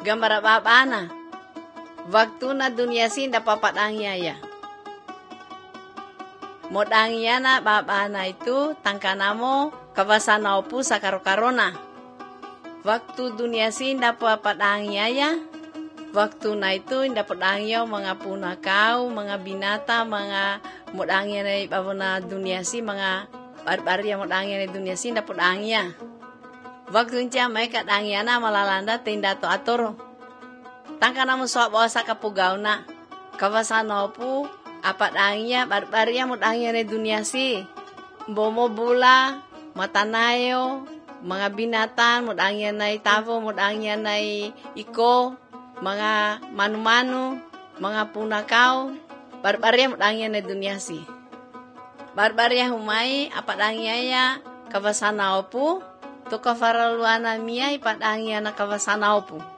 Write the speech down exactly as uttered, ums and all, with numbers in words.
Gambar apa-apana. Waktu na dunia si dapat angya ya. Modangnya na babana itu tangkanamo kabasana opu sakaro-karona. Waktu dunia si dapat angya ya. Waktu na itu dapat angya mga punakaw, mga binata, mga modangnya na babana dunia si mga barbarya modangnya na dunia si dapat angya. Waktu ncia may kadangya na malalanda tinda to atoro. Tangkanamo suap wasa kapugaw na. Kabasana opu apat angya barbarya modangnya na dunia si. Bomo bula, matanayo, mga binatan, modangnya na itavo, modangnya na iko, mga manu-manu, mga punakaw, barbarya modangnya na dunia si. Barbarya humay, apadangya ya, kabasana opu, to kafaraluana miyay, padangya na kabasana opu.